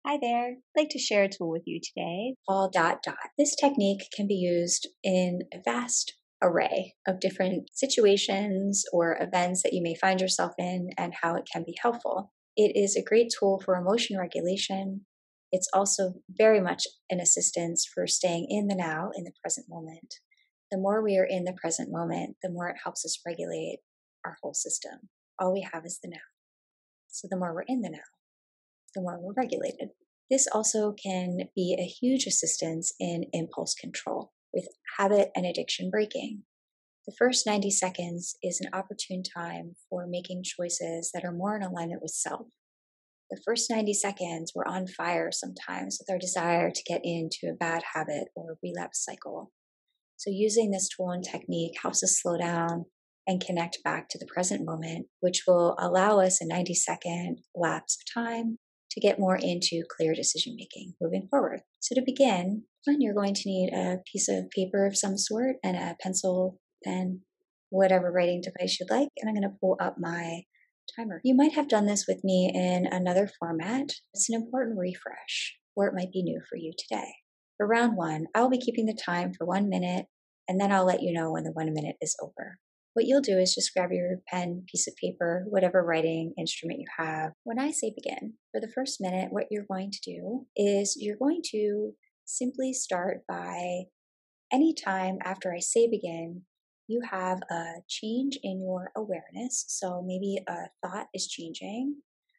Hi there. I'd like to share a tool with you today. All dot dot. This technique can be used in a vast array of different situations or events that you may find yourself in and how it can be helpful. It is a great tool for emotion regulation. It's also very much an assistance for staying in the now, in the present moment. The more we are in the present moment, the more it helps us regulate our whole system. All we have is the now. So the more we're in the now, the more we're regulated. This also can be a huge assistance in impulse control with habit and addiction breaking. The first 90 seconds is an opportune time for making choices that are more in alignment with self. The first 90 seconds, we're on fire sometimes with our desire to get into a bad habit or a relapse cycle. So, using this tool and technique helps us slow down and connect back to the present moment, which will allow us a 90-second lapse of time to get more into clear decision making moving forward. So, to begin, you're going to need a piece of paper of some sort and a pencil, pen, whatever writing device you'd like. And I'm going to pull up my timer. You might have done this with me in another format. It's an important refresh, or it might be new for you today. For round one, I'll be keeping the time for 1 minute, and then I'll let you know when the 1 minute is over. What you'll do is just grab your pen, piece of paper, whatever writing instrument you have. When I say begin, for the first minute, what you're going to do is you're going to simply start by any time after I say begin, you have a change in your awareness. So maybe a thought is changing,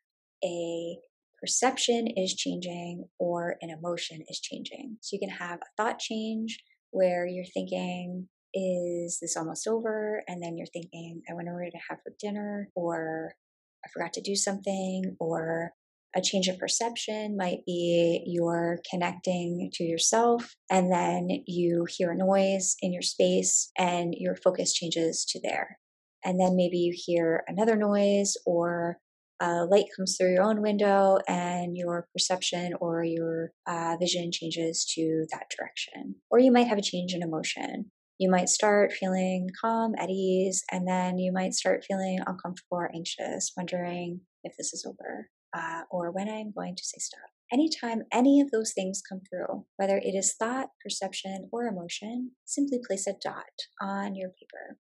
a perception is changing, or an emotion is changing. So you can have a thought change where you're thinking, is this almost over? And then you're thinking, I wonder what to have for dinner, or I forgot to do something, or a change of perception might be you're connecting to yourself and then you hear a noise in your space and your focus changes to there. And then maybe you hear another noise or light comes through your own window and your perception or your vision changes to that direction. Or you might have a change in emotion. You might start feeling calm, at ease, and then you might start feeling uncomfortable or anxious, wondering if this is over or when I'm going to say stop. Anytime any of those things come through, whether it is thought, perception, or emotion, simply place a dot on your paper.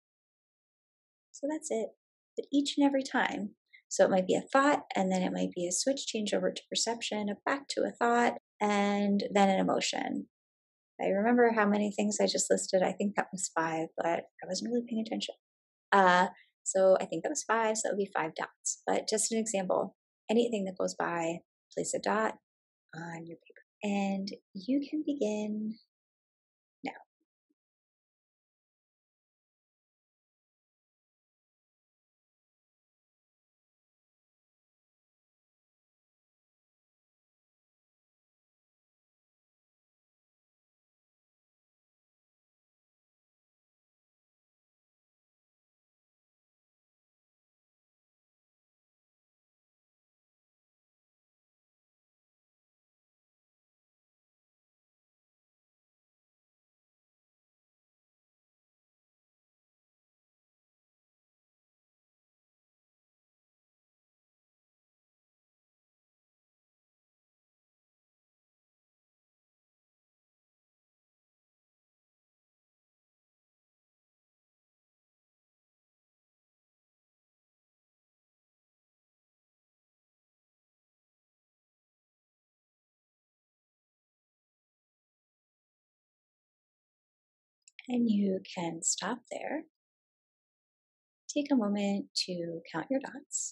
So that's it. But each and every time, so it might be a thought, and then it might be a switch change over to perception, back to a thought, and then an emotion. I remember how many things I just listed. I think that was 5, but I wasn't really paying attention. So I think that was 5, so that would be 5 dots. But just an example, anything that goes by, place a dot on your paper. And you can begin now. And you can stop there. Take a moment to count your dots.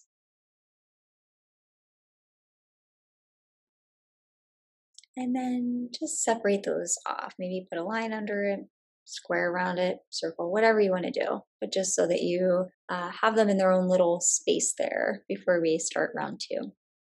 And then just separate those off. Maybe put a line under it, square around it, circle, whatever you want to do. But just so that you have them in their own little space there before we start round 2.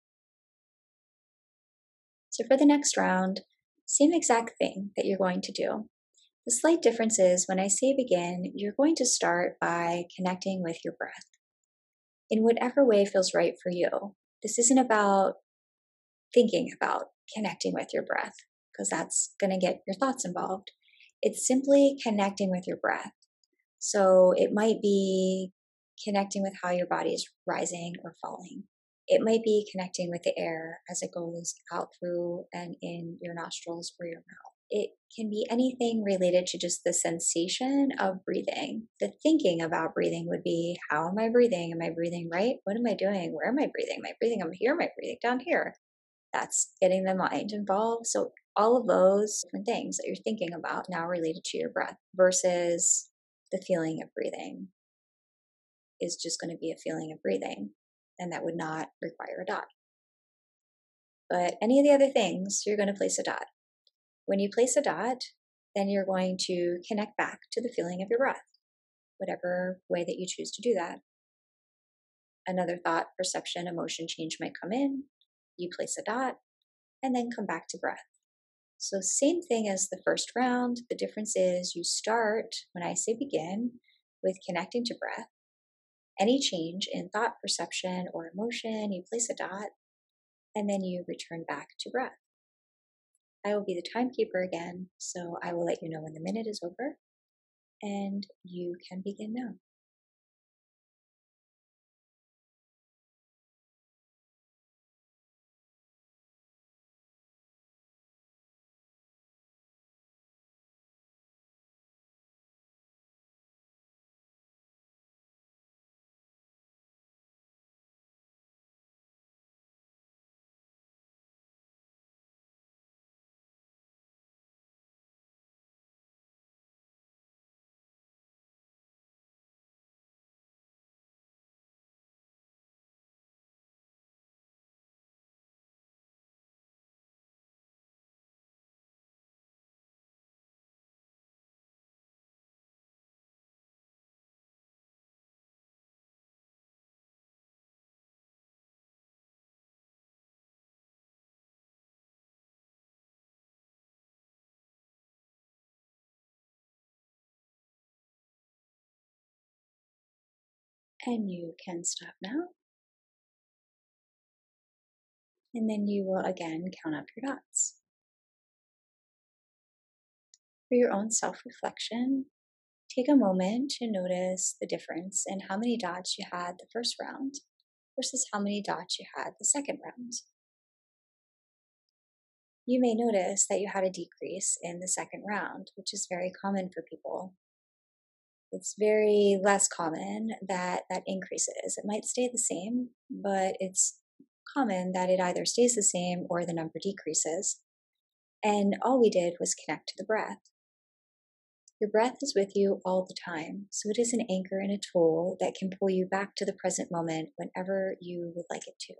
So for the next round, same exact thing that you're going to do. The slight difference is when I say begin, you're going to start by connecting with your breath in whatever way feels right for you. This isn't about thinking about connecting with your breath because that's going to get your thoughts involved. It's simply connecting with your breath. So it might be connecting with how your body is rising or falling. It might be connecting with the air as it goes out through and in your nostrils or your mouth. It can be anything related to just the sensation of breathing. The thinking about breathing would be, how am I breathing? Am I breathing right? What am I doing? Where am I breathing? Am I breathing up here? Am I breathing down here? That's getting the mind involved. So all of those different things that you're thinking about now related to your breath versus the feeling of breathing is just going to be a feeling of breathing, and that would not require a dot. But any of the other things, you're going to place a dot. When you place a dot, then you're going to connect back to the feeling of your breath, whatever way that you choose to do that. Another thought, perception, emotion change might come in. You place a dot and then come back to breath. So same thing as the first round. The difference is you start, when I say begin, with connecting to breath. Any change in thought, perception, or emotion, you place a dot, and then you return back to breath. I will be the timekeeper again, so I will let you know when the minute is over, and you can begin now. And you can stop now. And then you will again count up your dots. For your own self-reflection, take a moment to notice the difference in how many dots you had the first round versus how many dots you had the second round. You may notice that you had a decrease in the second round, which is very common for people. It's very less common that that increases. It might stay the same, but it's common that it either stays the same or the number decreases. And all we did was connect to the breath. Your breath is with you all the time, so it is an anchor and a tool that can pull you back to the present moment whenever you would like it to.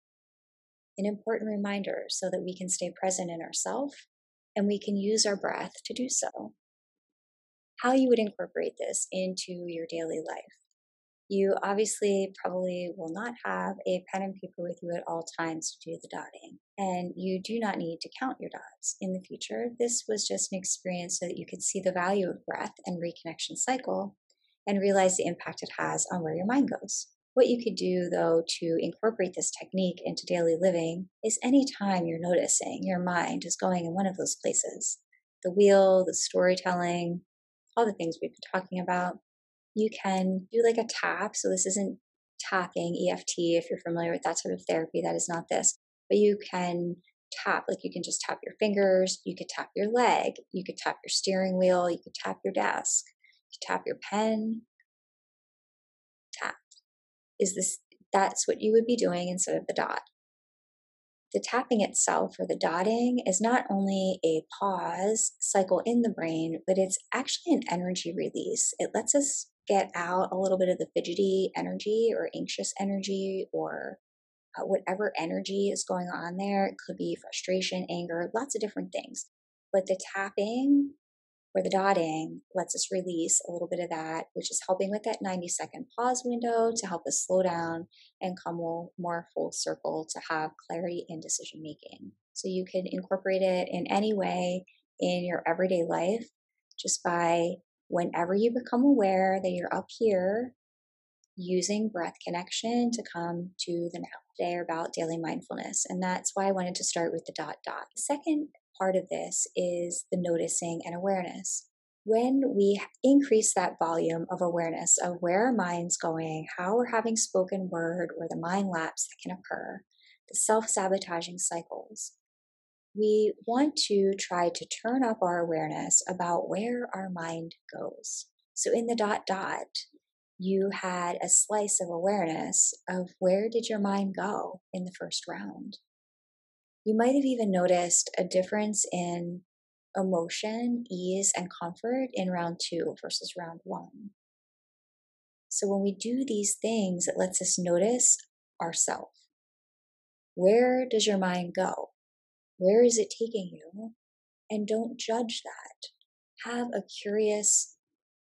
An important reminder so that we can stay present in ourselves and we can use our breath to do so. How you would incorporate this into your daily life. You obviously probably will not have a pen and paper with you at all times to do the dotting, and you do not need to count your dots in the future. This was just an experience so that you could see the value of breath and reconnection cycle and realize the impact it has on where your mind goes. What you could do, though, to incorporate this technique into daily living is anytime you're noticing your mind is going in one of those places, the wheel, the storytelling, all the things we've been talking about, you can do like a tap. So this isn't tapping, EFT, if you're familiar with that type of therapy, that is not this. But you can tap, like you can just tap your fingers, you could tap your leg, you could tap your steering wheel, you could tap your desk, you could tap your pen. Tap. That's what you would be doing instead of the dot. The tapping itself or the dotting is not only a pause cycle in the brain, but it's actually an energy release. It lets us get out a little bit of the fidgety energy or anxious energy or whatever energy is going on there. It could be frustration, anger, lots of different things. But the tapping or the dotting lets us release a little bit of that, which is helping with that 90-second pause window to help us slow down and come more full circle to have clarity in decision making. So you can incorporate it in any way in your everyday life just by whenever you become aware that you're up here, using breath connection to come to the now. Today are about daily mindfulness, and that's why I wanted to start with the dot dot. The second part of this is the noticing and awareness. When we increase that volume of awareness of where our mind's going, how we're having spoken word, or the mind lapse that can occur, the self sabotaging cycles, we want to try to turn up our awareness about where our mind goes. So in the dot dot, you had a slice of awareness of where did your mind go in the first round. You might have even noticed a difference in emotion, ease, and comfort in round 2 versus round 1. So when we do these things, it lets us notice ourselves. Where does your mind go? Where is it taking you? And don't judge that. Have a curious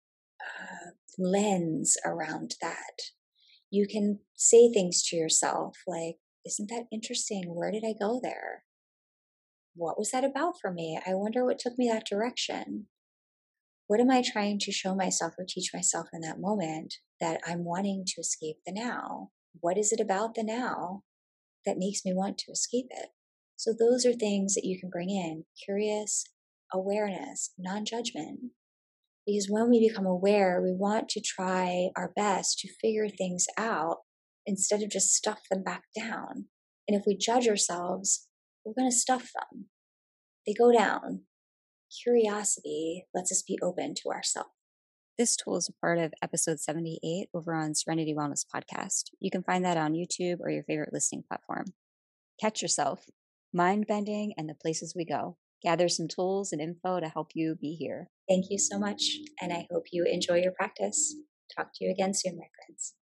lens around that. You can say things to yourself like, isn't that interesting? Where did I go there? What was that about for me? I wonder what took me that direction. What am I trying to show myself or teach myself in that moment that I'm wanting to escape the now? What is it about the now that makes me want to escape it? So those are things that you can bring in: curious awareness, non-judgment. Because when we become aware, we want to try our best to figure things out instead of just stuff them back down. And if we judge ourselves, we're going to stuff them. They go down. Curiosity lets us be open to ourselves. This tool is a part of episode 78 over on Serenity Wellness Podcast. You can find that on YouTube or your favorite listening platform. Catch yourself, mind bending, and the places we go. Gather some tools and info to help you be here. Thank you so much, and I hope you enjoy your practice. Talk to you again soon, my friends.